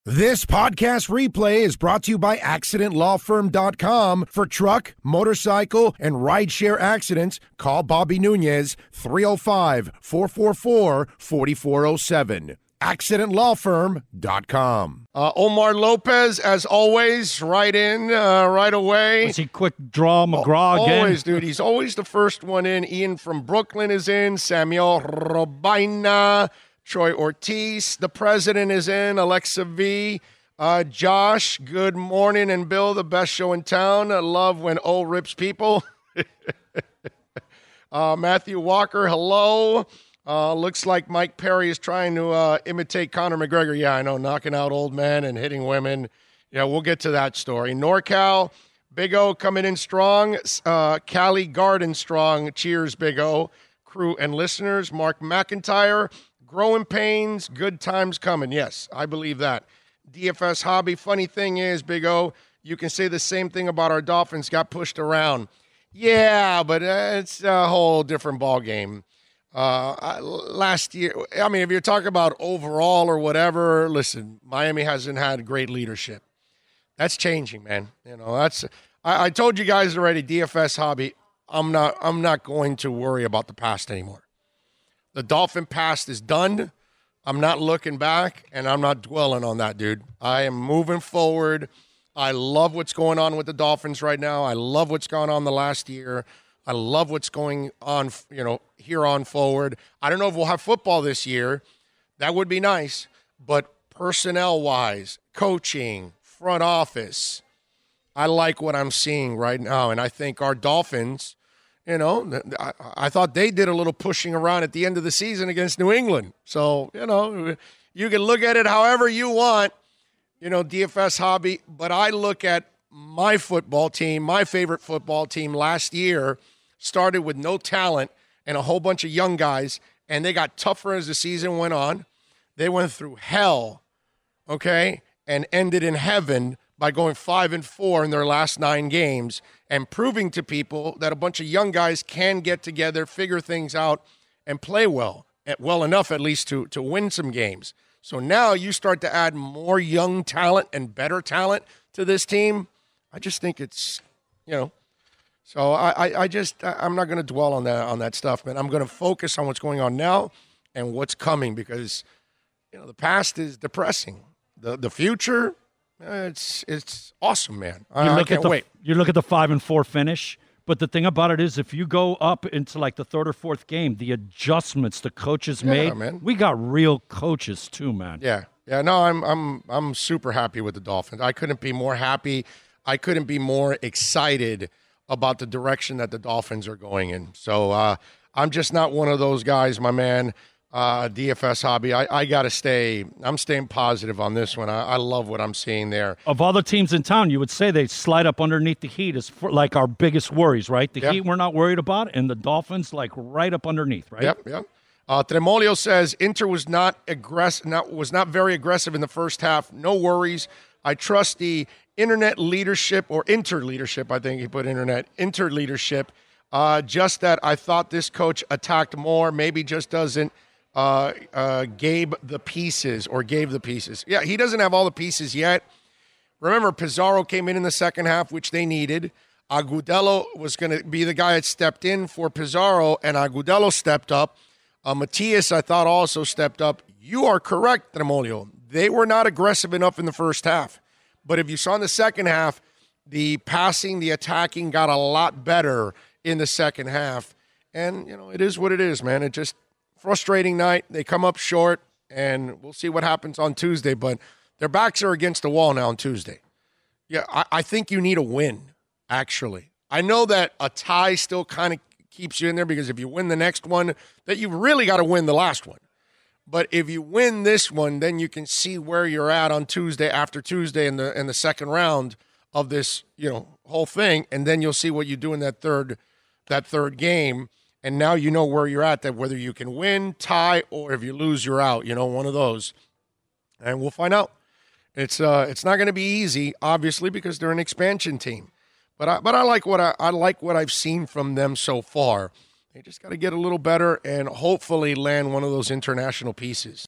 This podcast replay is brought to you by AccidentLawFirm.com. For truck, motorcycle, and rideshare accidents, call Bobby Nunez, 305-444-4407. AccidentLawFirm.com. Omar Lopez, as always, right in, right away. Was he quick draw McGraw again? Always, dude. He's always the first one in. Ian from Brooklyn is in. Samuel Robina. Troy Ortiz, the president, is in. Alexa V. Josh, good morning. And Bill, the best show in town. I love when O rips people. Matthew Walker, hello. Looks like Mike Perry is trying to imitate Conor McGregor. Yeah, I know, knocking out old men and hitting women. Yeah, we'll get to that story. NorCal, Big O coming in strong. Cali Garden strong. Cheers, Big O. Crew and listeners. Mark McIntyre. Growing pains, good times coming. Yes, I believe that. DFS hobby. Funny thing is, Big O, you can say the same thing about our Dolphins got pushed around. Yeah, but it's a whole different ball game. Last year, I mean, if you're talking about overall or whatever, listen, Miami hasn't had great leadership. That's changing, man. You know, that's. I told you guys already. DFS hobby. I'm not going to worry about the past anymore. The Dolphin past is done. I'm not looking back, and I'm not dwelling on that, dude. I am moving forward. I love what's going on with the Dolphins right now. I love what's gone on the last year. I love what's going on, here on forward. I don't know if we'll have football this year. That would be nice. But personnel-wise, coaching, front office, I like what I'm seeing right now. And I think our Dolphins, I thought they did a little pushing around at the end of the season against New England. So, you can look at it however you want, DFS hobby. But I look at my football team, my favorite football team last year, started with no talent and a whole bunch of young guys, and they got tougher as the season went on. They went through hell, okay, and ended in heaven by going 5-4 in their last 9 games and proving to people that a bunch of young guys can get together, figure things out, and play well enough at least to win some games. So now you start to add more young talent and better talent to this team. I just think it's, So I'm not going to dwell on that stuff, man. I'm going to focus on what's going on now and what's coming because, the past is depressing. The future. It's awesome, man. I can't wait. You look at the 5-4 finish, but the thing about it is, if you go up into like the third or fourth game, the adjustments the coaches made, man. We got real coaches too, man. Yeah. No, I'm super happy with the Dolphins. I couldn't be more happy. I couldn't be more excited about the direction that the Dolphins are going in. So I'm just not one of those guys, my man. DFS hobby. I got to stay. I'm staying positive on this one. I love what I'm seeing there. Of all the teams in town, you would say they slide up underneath the Heat as like our biggest worries, right? The Heat we're not worried about, and the Dolphins like right up underneath, right? Yep. Tremolio says Inter was not very aggressive in the first half. No worries. I trust the internet leadership or inter-leadership. I think he put inter-leadership. Just that I thought this coach attacked more. Maybe just doesn't. Gave the pieces. Yeah, he doesn't have all the pieces yet. Remember, Pizarro came in the second half, which they needed. Agudelo was going to be the guy that stepped in for Pizarro, and Agudelo stepped up. Matias, I thought, also stepped up. You are correct, Tremolio. They were not aggressive enough in the first half. But if you saw in the second half, the passing, the attacking got a lot better in the second half. And, it is what it is, man. It just frustrating night. They come up short, and we'll see what happens on Tuesday. But their backs are against the wall now on Tuesday. Yeah, I think you need a win, actually. I know that a tie still kind of keeps you in there because if you win the next one, that you've really got to win the last one. But if you win this one, then you can see where you're at on Tuesday after Tuesday in the second round of this, whole thing, and then you'll see what you do in that third game. And now you know where you're at, that whether you can win, tie, or if you lose, you're out. One of those. And we'll find out. It's not going to be easy, obviously, because they're an expansion team. But I like what I've seen from them so far. They just got to get a little better and hopefully land one of those international pieces.